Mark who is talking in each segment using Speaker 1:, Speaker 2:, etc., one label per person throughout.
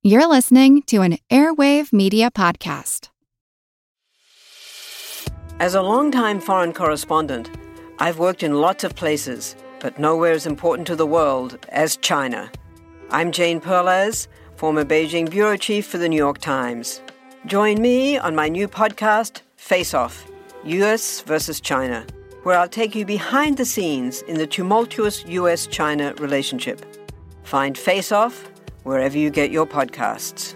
Speaker 1: You're listening to an Airwave Media Podcast.
Speaker 2: As a longtime foreign correspondent, I've worked in lots of places, but nowhere as important to the world as China. I'm Jane Perlez, former Beijing bureau chief for the New York Times. Join me on my new podcast, Face Off, U.S. versus China, where I'll take you behind the scenes in the tumultuous U.S.-China relationship. Find Face Off wherever you get your podcasts.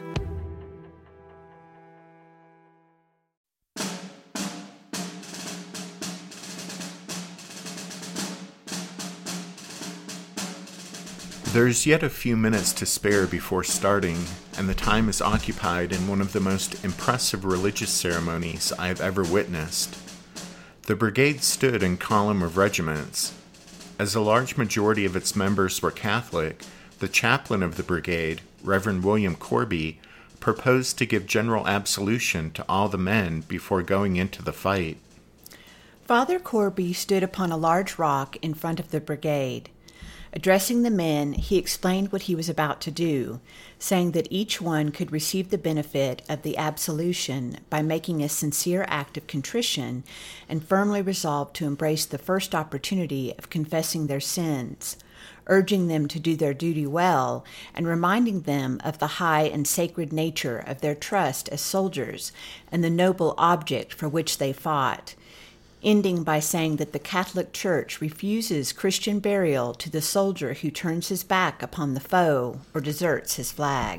Speaker 3: There's yet a few minutes to spare before starting, and the time is occupied in one of the most impressive religious ceremonies I have ever witnessed. The brigade stood in column of regiments. As a large majority of its members were Catholic, the chaplain of the brigade, Reverend William Corby, proposed to give general absolution to all the men before going into the fight.
Speaker 4: Father Corby stood upon a large rock in front of the brigade. Addressing the men, he explained what he was about to do, saying that each one could receive the benefit of the absolution by making a sincere act of contrition and firmly resolved to embrace the first opportunity of confessing their sins, urging them to do their duty well and reminding them of the high and sacred nature of their trust as soldiers and the noble object for which they fought, ending by saying that the Catholic Church refuses Christian burial to the soldier who turns his back upon the foe or deserts his flag.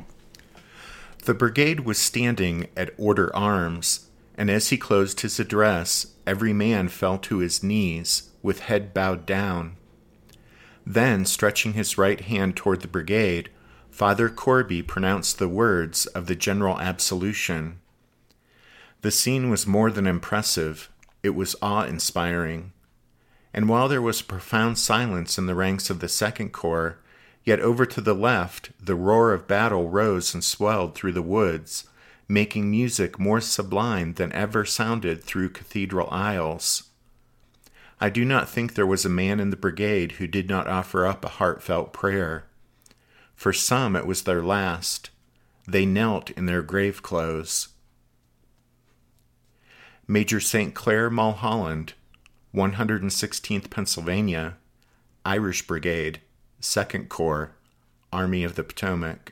Speaker 3: The brigade was standing at order arms, and as he closed his address, every man fell to his knees with head bowed down. Then, stretching his right hand toward the brigade, Father Corby pronounced the words of the general absolution. The scene was more than impressive. It was awe-inspiring. And while there was profound silence in the ranks of the Second Corps, yet over to the left the roar of battle rose and swelled through the woods, making music more sublime than ever sounded through cathedral aisles. I do not think there was a man in the brigade who did not offer up a heartfelt prayer. For some it was their last. They knelt in their grave clothes. Major St. Clair Mulholland, 116th Pennsylvania, Irish Brigade, 2nd Corps, Army of the Potomac.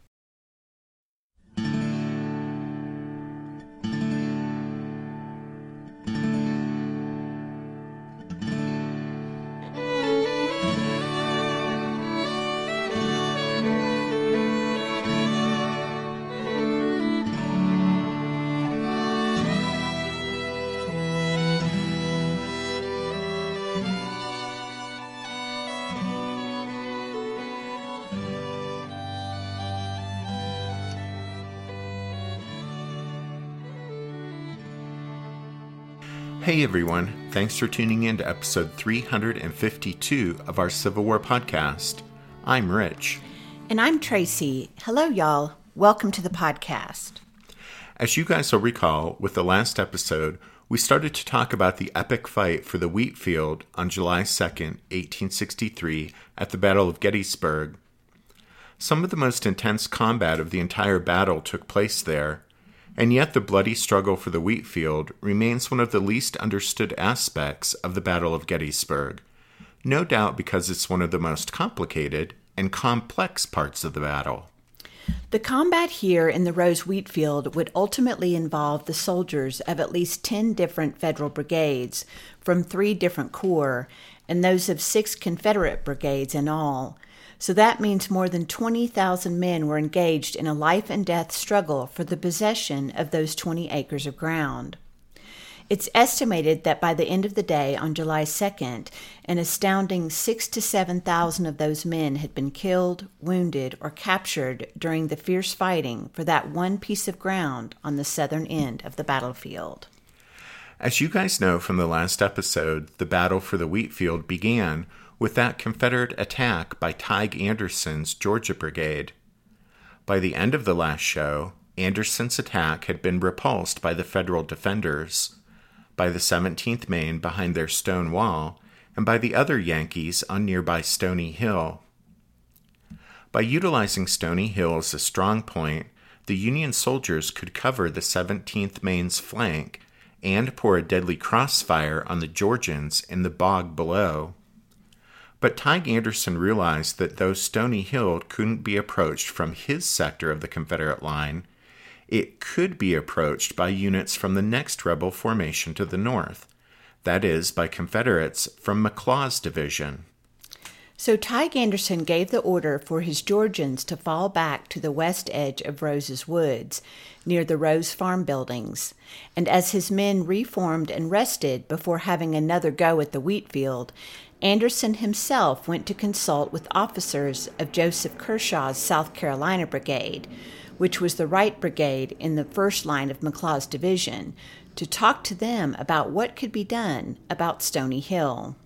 Speaker 3: Hey everyone, thanks for tuning in to episode 352 of our Civil War podcast. I'm Rich.
Speaker 4: And I'm Tracy. Hello, y'all. Welcome to the podcast.
Speaker 3: As you guys will recall, with the last episode, we started to talk about the epic fight for the wheat field on July 2nd, 1863, at the Battle of Gettysburg. Some of the most intense combat of the entire battle took place there, and yet the bloody struggle for the wheat field remains one of the least understood aspects of the Battle of Gettysburg, no doubt because it's one of the most complicated and complex parts of the battle.
Speaker 4: The combat here in the Rose wheat field would ultimately involve the soldiers of at least 10 different Federal brigades from 3 different corps and those of 6 Confederate brigades in all. So that means more than 20,000 men were engaged in a life-and-death struggle for the possession of those 20 acres of ground. It's estimated that by the end of the day on July 2nd, an astounding 6,000 to 7,000 of those men had been killed, wounded, or captured during the fierce fighting for that one piece of ground on the southern end of the battlefield.
Speaker 3: As you guys know from the last episode, the battle for the wheat field began with that Confederate attack by Tige Anderson's Georgia Brigade. By the end of the last show, Anderson's attack had been repulsed by the Federal defenders, by the 17th Maine behind their stone wall, and by the other Yankees on nearby Stony Hill. By utilizing Stony Hill as a strong point, the Union soldiers could cover the 17th Maine's flank and pour a deadly crossfire on the Georgians in the bog below. But Tige Anderson realized that though Stony Hill couldn't be approached from his sector of the Confederate line, it could be approached by units from the next rebel formation to the north, that is, by Confederates from McLaws' division.
Speaker 4: So Tige Anderson gave the order for his Georgians to fall back to the west edge of Rose's Woods, near the Rose Farm buildings, and as his men reformed and rested before having another go at the wheat field, Anderson himself went to consult with officers of Joseph Kershaw's South Carolina Brigade, which was the right brigade in the first line of McLaws' division, to talk to them about what could be done about Stony Hill.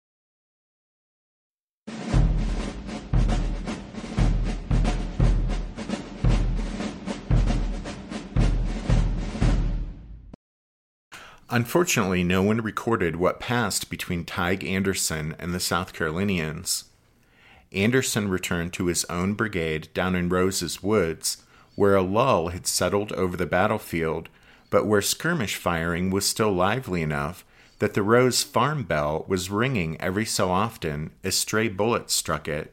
Speaker 3: Unfortunately, no one recorded what passed between Tige Anderson and the South Carolinians. Anderson returned to his own brigade down in Rose's Woods, where a lull had settled over the battlefield, but where skirmish firing was still lively enough that the Rose Farm bell was ringing every so often as stray bullets struck it.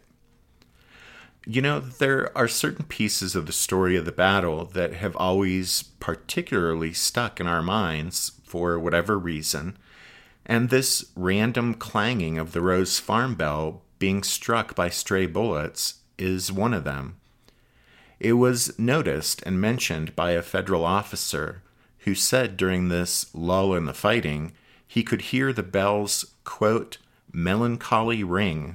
Speaker 3: You know, there are certain pieces of the story of the battle that have always particularly stuck in our minds for whatever reason, and this random clanging of the Rose Farm bell being struck by stray bullets is one of them. It was noticed and mentioned by a federal officer who said during this lull in the fighting he could hear the bell's, quote, melancholy ring.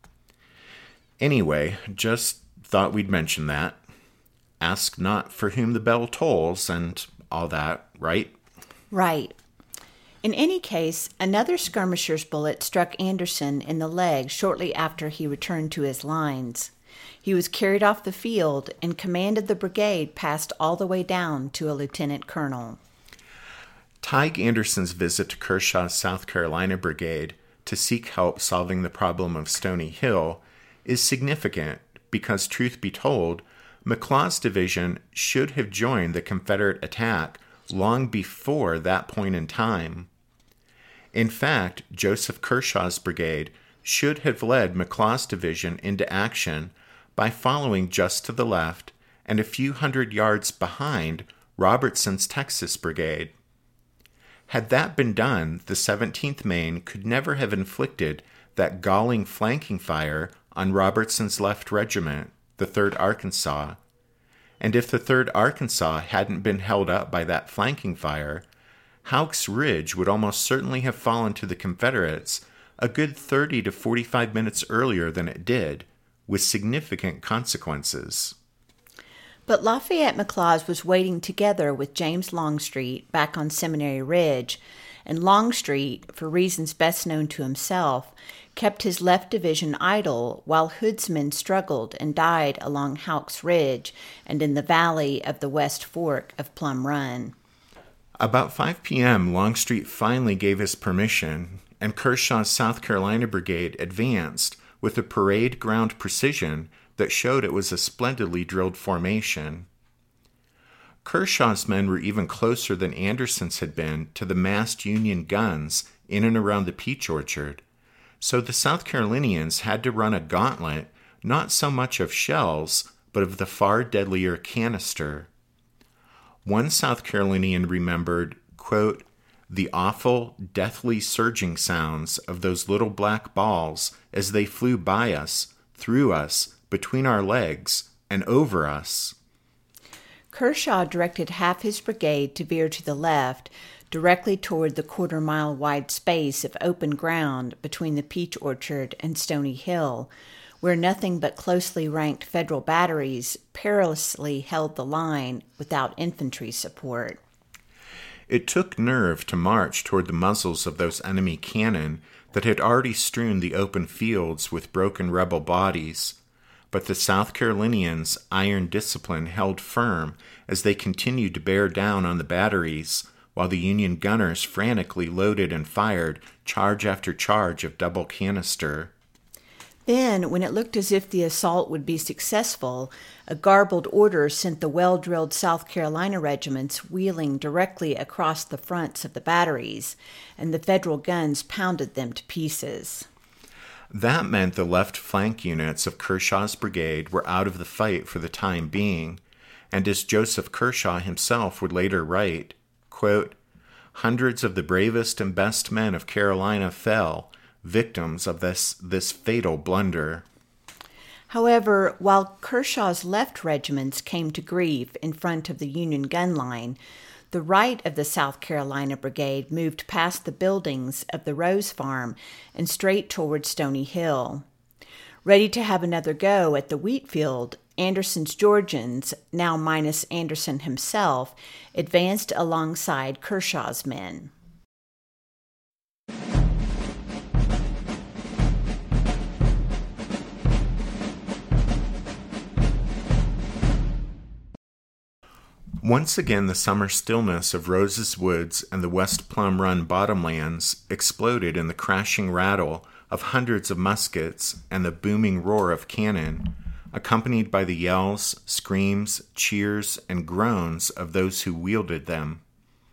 Speaker 3: Anyway, just thought we'd mention that. Ask not for whom the bell tolls and all that, right?
Speaker 4: Right. In any case, another skirmisher's bullet struck Anderson in the leg shortly after he returned to his lines. He was carried off the field, and command of the brigade passed all the way down to a lieutenant colonel.
Speaker 3: Tige Anderson's visit to Kershaw's South Carolina Brigade to seek help solving the problem of Stony Hill is significant because, truth be told, McLaws' division should have joined the Confederate attack long before that point in time. In fact, Joseph Kershaw's brigade should have led McLaws' division into action by following just to the left and a few hundred yards behind Robertson's Texas Brigade. Had that been done, the 17th Maine could never have inflicted that galling flanking fire on Robertson's left regiment, the 3rd Arkansas. And if the 3rd Arkansas hadn't been held up by that flanking fire, Houck's Ridge would almost certainly have fallen to the Confederates a good 30 to 45 minutes earlier than it did, with significant consequences.
Speaker 4: But Lafayette McLaws was waiting together with James Longstreet back on Seminary Ridge, and Longstreet, for reasons best known to himself, kept his left division idle while Hood's men struggled and died along Houck's Ridge and in the valley of the West Fork of Plum Run.
Speaker 3: About 5 p.m., Longstreet finally gave his permission, and Kershaw's South Carolina Brigade advanced with a parade ground precision that showed it was a splendidly drilled formation. Kershaw's men were even closer than Anderson's had been to the massed Union guns in and around the peach orchard, so the South Carolinians had to run a gauntlet not so much of shells, but of the far deadlier canister. One South Carolinian remembered, quote, the awful, deathly surging sounds of those little black balls as they flew by us, through us, between our legs, and over us.
Speaker 4: Kershaw directed half his brigade to veer to the left, directly toward the quarter-mile wide space of open ground between the peach orchard and Stony Hill, where nothing but closely ranked Federal batteries perilously held the line without infantry support.
Speaker 3: It took nerve to march toward the muzzles of those enemy cannon that had already strewn the open fields with broken rebel bodies, but the South Carolinians' iron discipline held firm as they continued to bear down on the batteries, while the Union gunners frantically loaded and fired charge after charge of double canister.
Speaker 4: Then, when it looked as if the assault would be successful, a garbled order sent the well-drilled South Carolina regiments wheeling directly across the fronts of the batteries, and the Federal guns pounded them to pieces.
Speaker 3: That meant the left flank units of Kershaw's brigade were out of the fight for the time being, and as Joseph Kershaw himself would later write, quote, "Hundreds of the bravest and best men of Carolina fell, victims of this fatal blunder."
Speaker 4: However, while Kershaw's left regiments came to grief in front of the Union gun line, the right of the South Carolina Brigade moved past the buildings of the Rose Farm and straight toward Stony Hill. Ready to have another go at the wheat field, Anderson's Georgians, now minus Anderson himself, advanced alongside Kershaw's men.
Speaker 3: Once again, the summer stillness of Rose's Woods and the West Plum Run bottomlands exploded in the crashing rattle of hundreds of muskets and the booming roar of cannon, accompanied by the yells, screams, cheers, and groans of those who wielded them.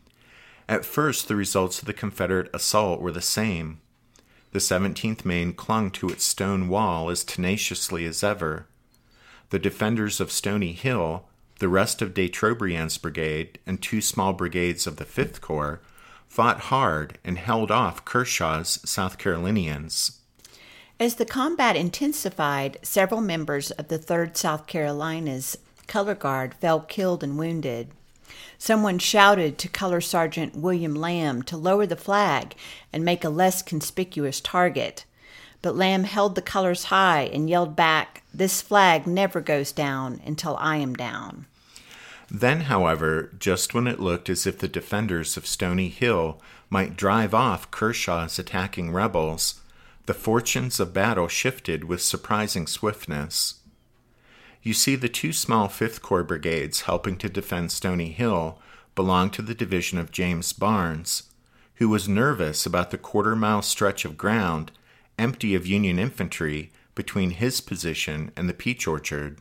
Speaker 3: At first, the results of the Confederate assault were the same. The 17th Maine clung to its stone wall as tenaciously as ever. The defenders of Stony Hill, the rest of de Trobriand's brigade, and two small brigades of the 5th Corps fought hard and held off Kershaw's South Carolinians.
Speaker 4: As the combat intensified, several members of the 3rd South Carolina's color guard fell killed and wounded. Someone shouted to Color Sergeant William Lamb to lower the flag and make a less conspicuous target. But Lamb held the colors high and yelled back, "This flag never goes down until I am down."
Speaker 3: Then, however, just when it looked as if the defenders of Stony Hill might drive off Kershaw's attacking rebels, the fortunes of battle shifted with surprising swiftness. You see, the two small 5th Corps brigades helping to defend Stony Hill belonged to the division of James Barnes, who was nervous about the quarter-mile stretch of ground empty of Union infantry between his position and the peach orchard.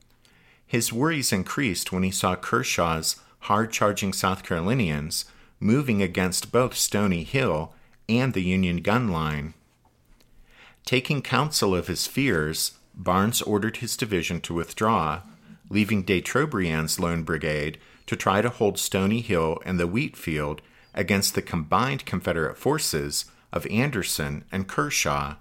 Speaker 3: His worries increased when he saw Kershaw's hard-charging South Carolinians moving against both Stony Hill and the Union gun line. Taking counsel of his fears, Barnes ordered his division to withdraw, leaving de Trobriand's lone brigade to try to hold Stony Hill and the wheat field against the combined Confederate forces of Anderson and Kershaw.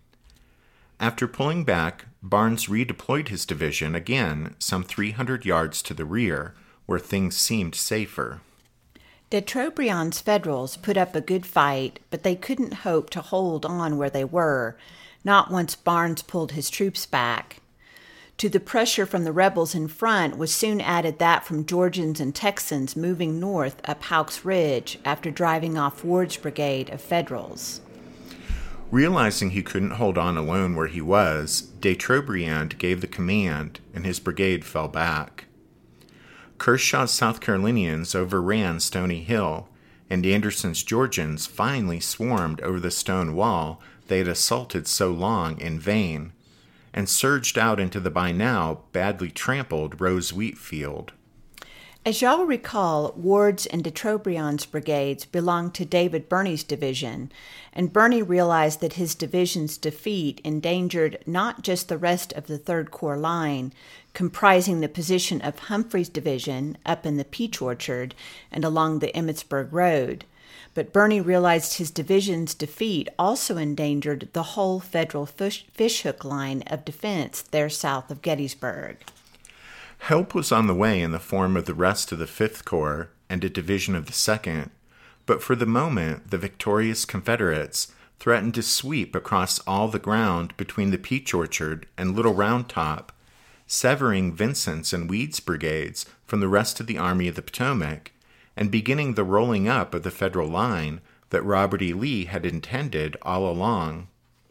Speaker 3: After pulling back, Barnes redeployed his division again some 300 yards to the rear, where things seemed safer.
Speaker 4: De Trobriand's Federals put up a good fight, but they couldn't hope to hold on where they were, not once Barnes pulled his troops back. To the pressure from the rebels in front was soon added that from Georgians and Texans moving north up Houck's Ridge after driving off Ward's brigade of Federals.
Speaker 3: Realizing he couldn't hold on alone where he was, de Trobriand gave the command, and his brigade fell back. Kershaw's South Carolinians overran Stony Hill, and Anderson's Georgians finally swarmed over the stone wall they had assaulted so long in vain, and surged out into the by now badly trampled Rose wheat field.
Speaker 4: As y'all recall, Ward's and de Trobriand's brigades belonged to David Birney's division, and Birney realized that his division's defeat endangered not just the rest of the 3rd Corps line, comprising the position of Humphrey's division up in the peach orchard and along the Emmitsburg Road, but Birney realized his division's defeat also endangered the whole Federal fishhook line of defense there south of Gettysburg.
Speaker 3: Help was on the way in the form of the rest of the 5th Corps and a division of the 2nd, but for the moment the victorious Confederates threatened to sweep across all the ground between the Peach Orchard and Little Round Top, severing Vincent's and Weed's brigades from the rest of the Army of the Potomac, and beginning the rolling up of the Federal line that Robert E. Lee had intended all along.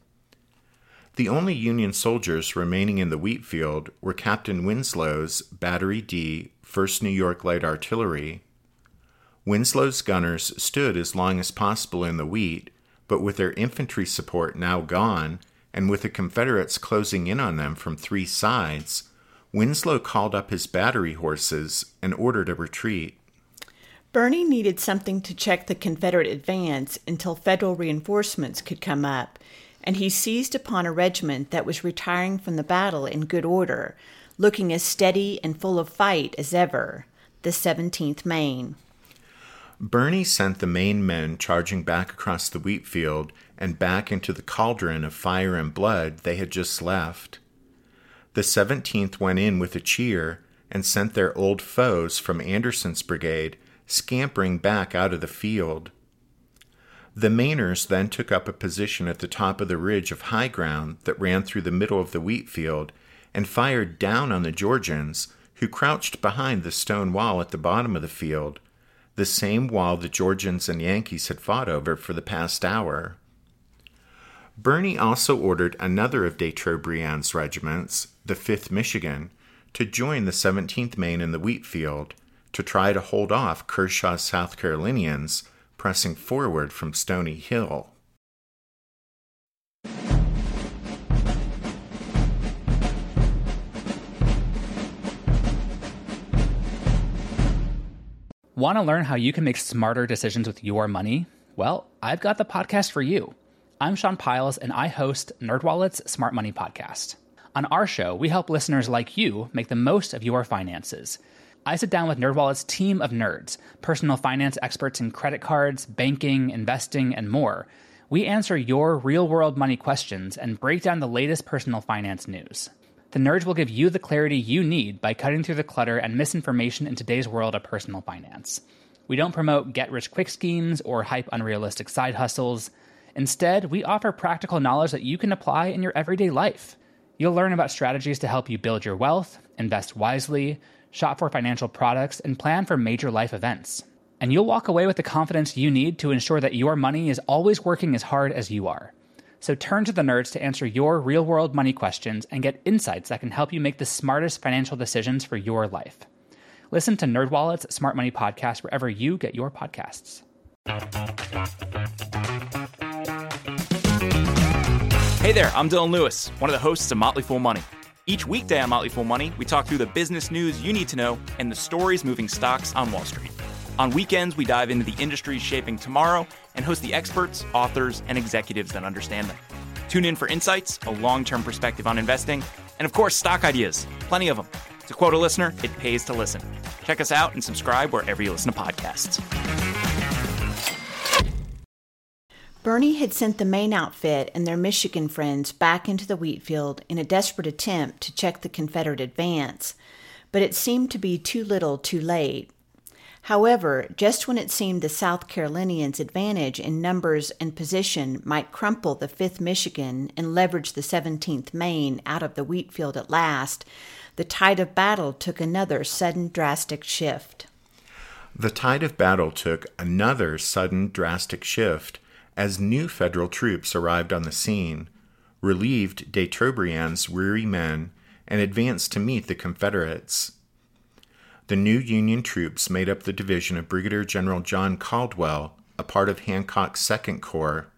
Speaker 3: The only Union soldiers remaining in the wheat field were Captain Winslow's Battery D, 1st New York Light Artillery. Winslow's gunners stood as long as possible in the wheat, but with their infantry support now gone, and with the Confederates closing in on them from 3 sides, Winslow called up his battery horses and ordered a retreat.
Speaker 4: Birney needed something to check the Confederate advance until Federal reinforcements could come up, and he seized upon a regiment that was retiring from the battle in good order, looking as steady and full of fight as ever, the 17th Maine.
Speaker 3: Birney sent the Maine men charging back across the wheat field and back into the cauldron of fire and blood they had just left. The 17th went in with a cheer and sent their old foes from Anderson's brigade scampering back out of the field. The Mainers then took up a position at the top of the ridge of high ground that ran through the middle of the wheat field and fired down on the Georgians, who crouched behind the stone wall at the bottom of the field, the same wall the Georgians and Yankees had fought over for the past hour. Birney also ordered another of de Trobriand's regiments, the 5th Michigan, to join the 17th Maine in the wheat field, to try to hold off Kershaw's South Carolinians pressing forward from Stony Hill.
Speaker 5: Want to learn how you can make smarter decisions with your money? Well, I've got the podcast for you. I'm Sean Piles, and I host NerdWallet's Smart Money Podcast. On our show, we help listeners like you make the most of your finances. I sit down with NerdWallet's team of nerds, personal finance experts in credit cards, banking, investing, and more. We answer your real-world money questions and break down the latest personal finance news. The nerds will give you the clarity you need by cutting through the clutter and misinformation in today's world of personal finance. We don't promote get-rich-quick schemes or hype unrealistic side hustles. Instead, we offer practical knowledge that you can apply in your everyday life. You'll learn about strategies to help you build your wealth, invest wisely, shop for financial products, and plan for major life events. And you'll walk away with the confidence you need to ensure that your money is always working as hard as you are. So turn to the nerds to answer your real-world money questions and get insights that can help you make the smartest financial decisions for your life. Listen to NerdWallet's Smart Money Podcast wherever you get your podcasts.
Speaker 6: Hey there, I'm Dylan Lewis, one of the hosts of Motley Fool Money. Each weekday on Motley Fool Money, we talk through the business news you need to know and the stories moving stocks on Wall Street. On weekends, we dive into the industries shaping tomorrow and host the experts, authors, and executives that understand them. Tune in for insights, a long-term perspective on investing, and of course, stock ideas. Plenty of them. To quote a listener, it pays to listen. Check us out and subscribe wherever you listen to podcasts.
Speaker 4: Birney had sent the Maine outfit and their Michigan friends back into the wheat field in a desperate attempt to check the Confederate advance, but it seemed to be too little too late. However, just when it seemed the South Carolinians' advantage in numbers and position might crumple the 5th Michigan and leverage the 17th Maine out of the wheat field at last, the tide of battle took another sudden drastic shift.
Speaker 3: The tide of battle took another sudden drastic shift as new federal troops arrived on the scene, relieved de Trobriand's weary men, and advanced to meet the Confederates. The new Union troops made up the division of Brigadier General John Caldwell, a part of Hancock's Second Corps.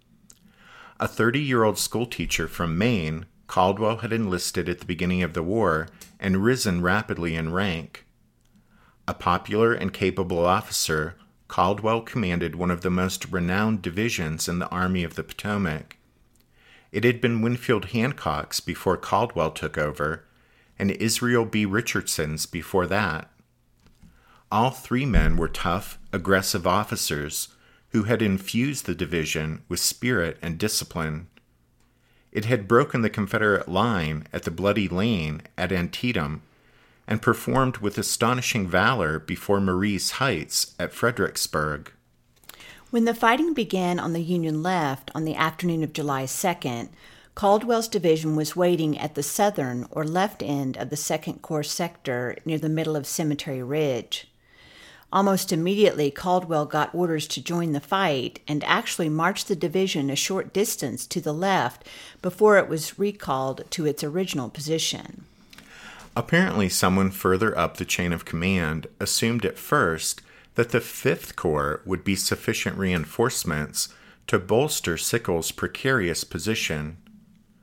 Speaker 3: A 30-year-old schoolteacher from Maine, Caldwell had enlisted at the beginning of the war and risen rapidly in rank. A popular and capable officer, Caldwell commanded one of the most renowned divisions in the Army of the Potomac. It had been Winfield Hancock's before Caldwell took over, and Israel B. Richardson's before that. All 3 men were tough, aggressive officers who had infused the division with spirit and discipline. It had broken the Confederate line at the Bloody Lane at Antietam and performed with astonishing valor before Marye's Heights at Fredericksburg.
Speaker 4: When the fighting began on the Union left on the afternoon of July 2nd, Caldwell's division was waiting at the southern or left end of the Second Corps sector near the middle of Cemetery Ridge. Almost immediately, Caldwell got orders to join the fight and actually marched the division a short distance to the left before it was recalled to its original position.
Speaker 3: Apparently, someone further up the chain of command assumed at first that the 5th Corps would be sufficient reinforcements to bolster Sickles' precarious position.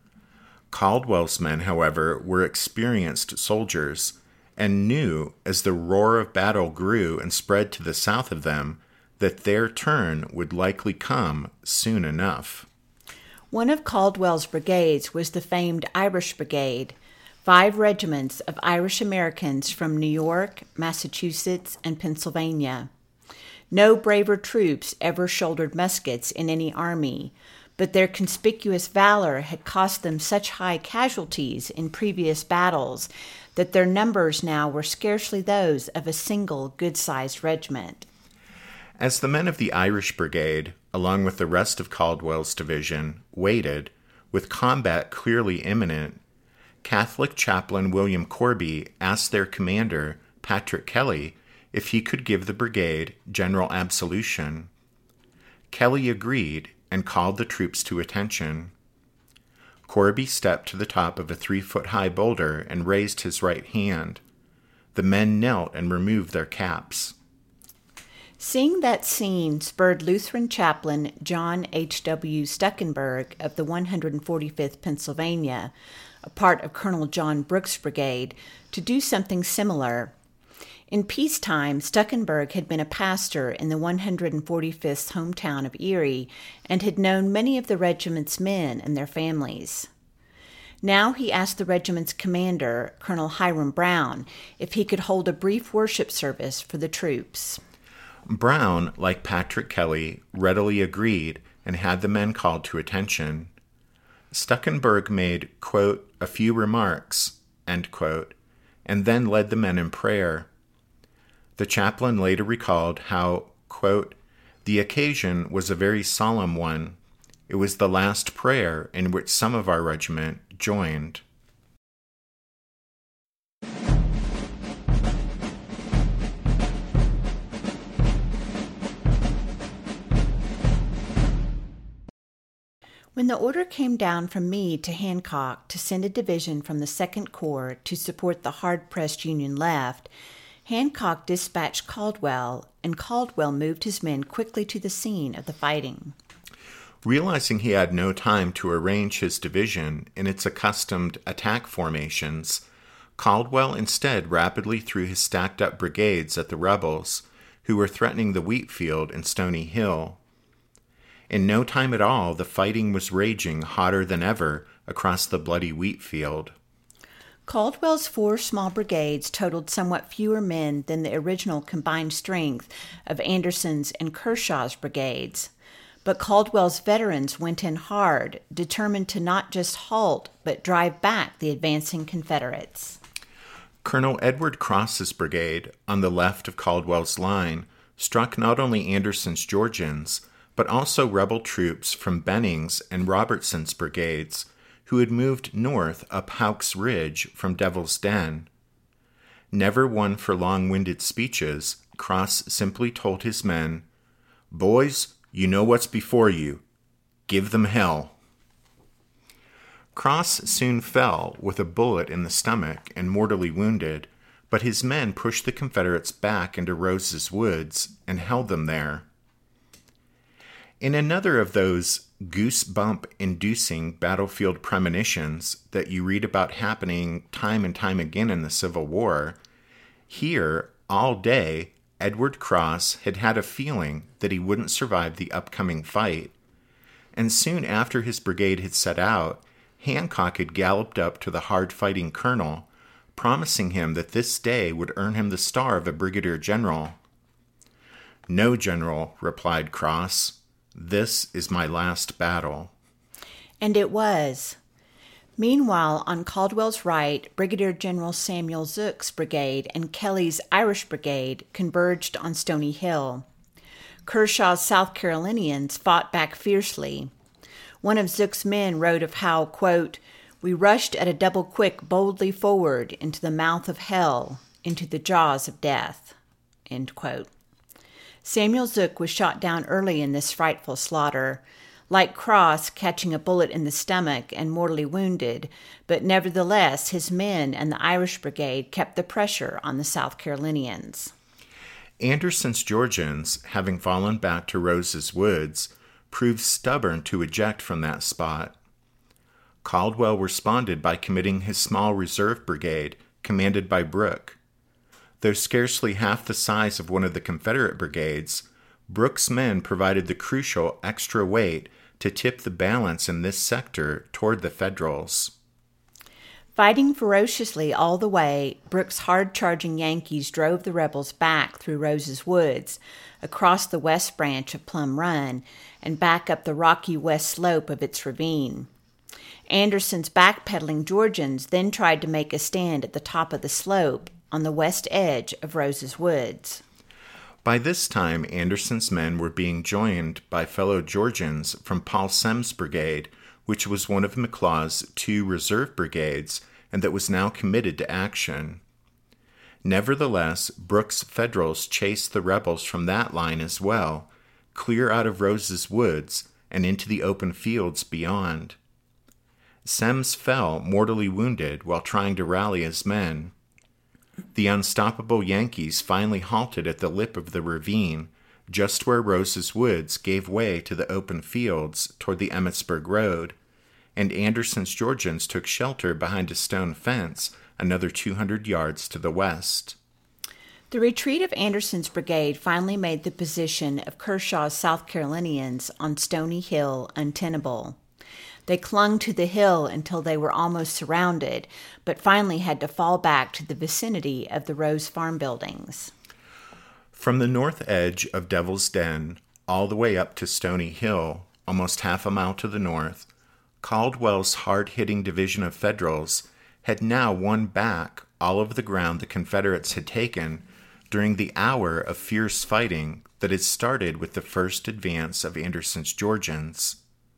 Speaker 3: Caldwell's men, however, were experienced soldiers and knew, as the roar of battle grew and spread to the south of them, that their turn would likely come soon enough.
Speaker 4: One of Caldwell's brigades was the famed Irish Brigade, 5 regiments of Irish Americans from New York, Massachusetts, and Pennsylvania. No braver troops ever shouldered muskets in any army, but their conspicuous valor had cost them such high casualties in previous battles that their numbers now were scarcely those of a single good-sized regiment.
Speaker 3: As the men of the Irish Brigade, along with the rest of Caldwell's division, waited, with combat clearly imminent, Catholic chaplain William Corby asked their commander, Patrick Kelly, if he could give the brigade general absolution. Kelly agreed and called the troops to attention. Corby stepped to the top of a 3-foot-high boulder and raised his right hand. The men knelt and removed their caps.
Speaker 4: Seeing that scene spurred Lutheran chaplain John H.W. Stuckenberg of the 145th Pennsylvania, a part of Colonel John Brooks' brigade, to do something similar. In peacetime, Stuckenberg had been a pastor in the 145th's hometown of Erie and had known many of the regiment's men and their families. Now he asked the regiment's commander, Colonel Hiram Brown, if he could hold a brief worship service for the troops.
Speaker 3: Brown, like Patrick Kelly, readily agreed and had the men called to attention. Stuckenberg made, quote, a few remarks, end quote, and then led the men in prayer. The chaplain later recalled how, quote, the occasion was a very solemn one. It was the last prayer in which some of our regiment joined.
Speaker 4: When the order came down from Meade to Hancock to send a division from the 2nd Corps to support the hard-pressed Union left, Hancock dispatched Caldwell, and Caldwell moved his men quickly to the scene of the fighting.
Speaker 3: Realizing he had no time to arrange his division in its accustomed attack formations, Caldwell instead rapidly threw his stacked-up brigades at the rebels, who were threatening the wheat field and Stony Hill. In no time at all, the fighting was raging hotter than ever across the bloody wheat field.
Speaker 4: Caldwell's 4 small brigades totaled somewhat fewer men than the original combined strength of Anderson's and Kershaw's brigades. But Caldwell's veterans went in hard, determined to not just halt, but drive back the advancing Confederates.
Speaker 3: Colonel Edward Cross's brigade, on the left of Caldwell's line, struck not only Anderson's Georgians, but also rebel troops from Benning's and Robertson's brigades, who had moved north up Houck's Ridge from Devil's Den. Never one for long-winded speeches, Cross simply told his men, "Boys, you know what's before you. Give them hell." Cross soon fell with a bullet in the stomach and mortally wounded, but his men pushed the Confederates back into Rose's Woods and held them there. In another of those goosebump-inducing battlefield premonitions that you read about happening time and time again in the Civil War, here, all day, Edward Cross had had a feeling that he wouldn't survive the upcoming fight, and soon after his brigade had set out, Hancock had galloped up to the hard-fighting colonel, promising him that this day would earn him the star of a brigadier general. "No, General," replied Cross. "This is my last battle."
Speaker 4: And it was. Meanwhile, on Caldwell's right, Brigadier General Samuel Zook's brigade and Kelly's Irish brigade converged on Stony Hill. Kershaw's South Carolinians fought back fiercely. One of Zook's men wrote of how, quote, "we rushed at a double quick boldly forward into the mouth of hell, into the jaws of death," end quote. Samuel Zook was shot down early in this frightful slaughter, like Cross, catching a bullet in the stomach and mortally wounded, but nevertheless his men and the Irish brigade kept the pressure on the South Carolinians.
Speaker 3: Anderson's Georgians, having fallen back to Rose's Woods, proved stubborn to eject from that spot. Caldwell responded by committing his small reserve brigade, commanded by Brooke. Though scarcely half the size of one of the Confederate brigades, Brooke's men provided the crucial extra weight to tip the balance in this sector toward the Federals.
Speaker 4: Fighting ferociously all the way, Brooke's hard-charging Yankees drove the rebels back through Rose's Woods, across the west branch of Plum Run, and back up the rocky west slope of its ravine. Anderson's backpedaling Georgians then tried to make a stand at the top of the slope on the west edge of Rose's Woods.
Speaker 3: By this time, Anderson's men were being joined by fellow Georgians from Paul Semmes's brigade, which was one of McLaws' 2 reserve brigades and that was now committed to action. Nevertheless, Brooke's Federals chased the rebels from that line as well, clear out of Rose's Woods and into the open fields beyond. Semmes fell mortally wounded while trying to rally his men. The unstoppable Yankees finally halted at the lip of the ravine, just where Rose's Woods gave way to the open fields toward the Emmitsburg Road, and Anderson's Georgians took shelter behind a stone fence another 200 yards to the west.
Speaker 4: The retreat of Anderson's brigade finally made the position of Kershaw's South Carolinians on Stony Hill untenable. They clung to the hill until they were almost surrounded, but finally had to fall back to the vicinity of the Rose Farm buildings.
Speaker 3: From the north edge of Devil's Den, all the way up to Stony Hill, almost half a mile to the north, Caldwell's hard-hitting division of Federals had now won back all of the ground the Confederates had taken during the hour of fierce fighting that had started with the first advance of Anderson's Georgians.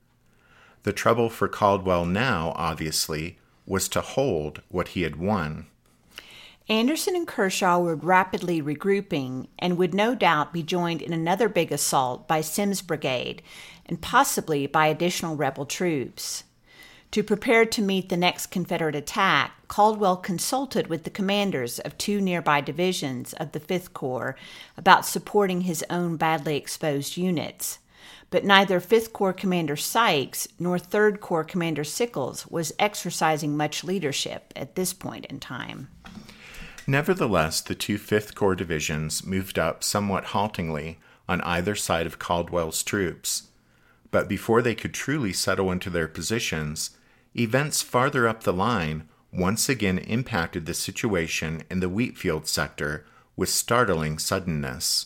Speaker 3: The trouble for Caldwell now, obviously, was to hold what he had won.
Speaker 4: Anderson and Kershaw were rapidly regrouping and would no doubt be joined in another big assault by Semmes's brigade and possibly by additional rebel troops. To prepare to meet the next Confederate attack, Caldwell consulted with the commanders of 2 nearby divisions of the 5th Corps about supporting his own badly exposed units. But neither 5th Corps Commander Sykes nor 3rd Corps Commander Sickles was exercising much leadership at this point in time.
Speaker 3: Nevertheless, the 2 5th Corps divisions moved up somewhat haltingly on either side of Caldwell's troops. But before they could truly settle into their positions, events farther up the line once again impacted the situation in the Wheatfield sector with startling suddenness.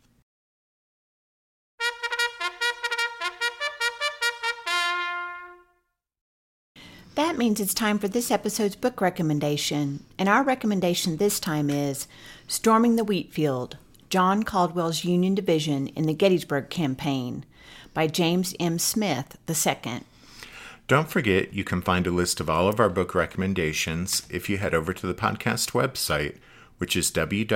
Speaker 4: That means it's time for this episode's book recommendation, and our recommendation this time is Storming the Wheatfield, John Caldwell's Union Division in the Gettysburg Campaign by James M. Smith II.
Speaker 3: Don't forget you can find a list of all of our book recommendations if you head over to the podcast website, which is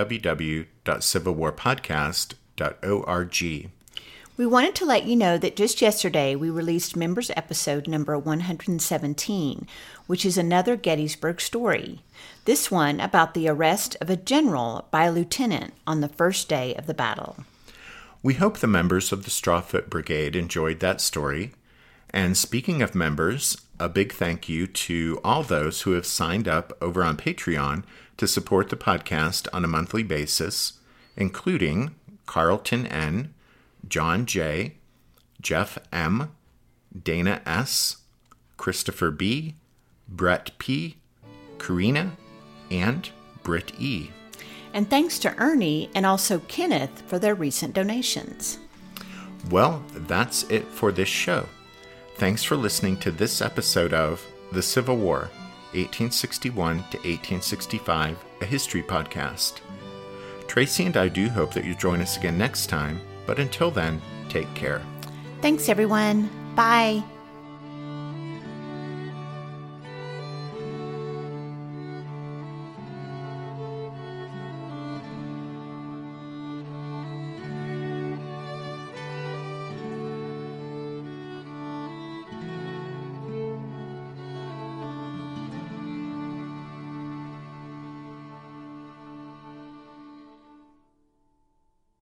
Speaker 3: www.civilwarpodcast.org.
Speaker 4: We wanted to let you know that just yesterday we released Members Episode number 117, which is another Gettysburg story. This one about the arrest of a general by a lieutenant on the first day of the battle.
Speaker 3: We hope the members of the Strawfoot Brigade enjoyed that story. And speaking of members, a big thank you to all those who have signed up over on Patreon to support the podcast on a monthly basis, including Carlton N., John J., Jeff M., Dana S., Christopher B., Brett P., Karina, and Britt E.
Speaker 4: And thanks to Ernie and also Kenneth for their recent donations.
Speaker 3: Well, that's it for this show. Thanks for listening to this episode of The Civil War, 1861 to 1865, a history podcast. Tracy and I do hope that you join us again next time, but until then, take care.
Speaker 4: Thanks, everyone. Bye.